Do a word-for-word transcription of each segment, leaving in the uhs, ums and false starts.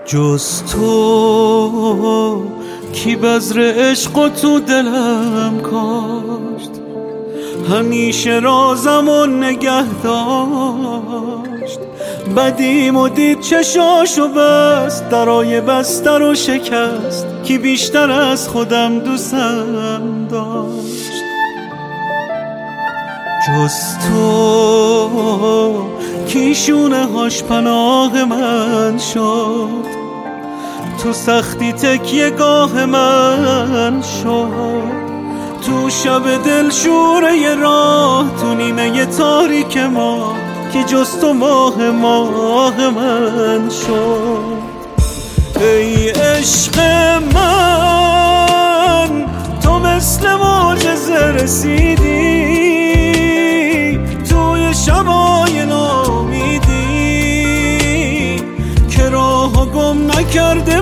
جز تو کی بذر عشق و تو دلم کاشت، همیشه رازم و نگه داشت. بدیم و دید چشاشو بست، درای بستر و شکست، کی بیشتر از خودم دوستم داشت. جز تو کی شونه هاش پناه من شد، تو سختی تکیه گاه من شد. تو شب دل شوره راه، تو نیمه تاریک ما، کی جز تو ماه ماه من شد. ای عشق من تو مثل معجزه رسیدی، توی شبای نامیدی که راهو گم نکرده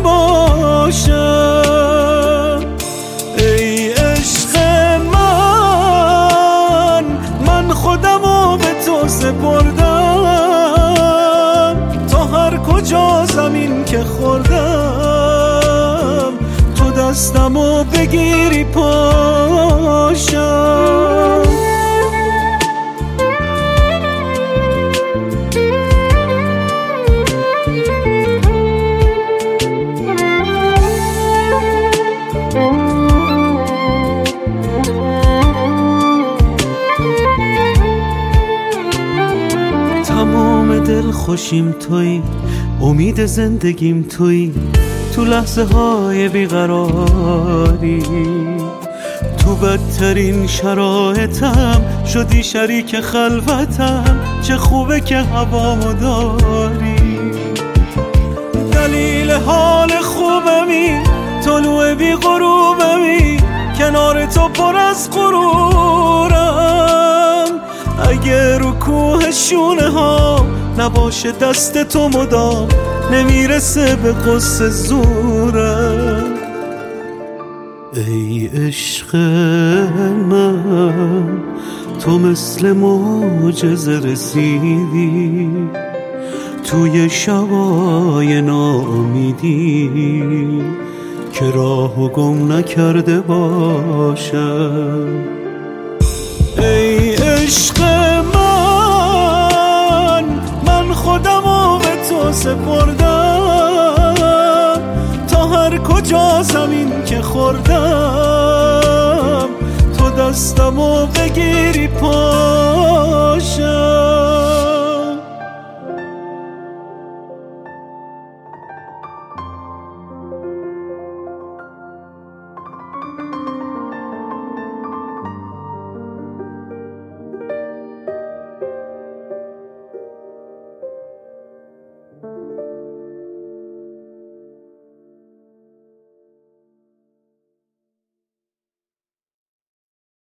باشم. ای عشق من من خودمو به تو سپردم، تا هر کجا زمین که خوردم تو دستمو بگیری پاشم. تمام دل خوشیم تویی، امید زندگیم تویی، تو لحظه های بیقراری، تو بدترین شرایطم شدی شریک خلوتم. چه خوبه که هوامو داری، دلیل حال خوبمی، طلوع بی غروبمی، کنار تو پر از غرورم. اگه رو کوه شونه ها نباشه دست تو مدام، نمیرسه به قصه زورم. ای عشق من تو مثل معجزه رسیدی، توی شبای ناامیدی که راهو گم نکرده باشم. ای عشق من من خودمو به تو سپردم، تا هر کجا زمین که خوردم تو دستمو بگیری پاشم.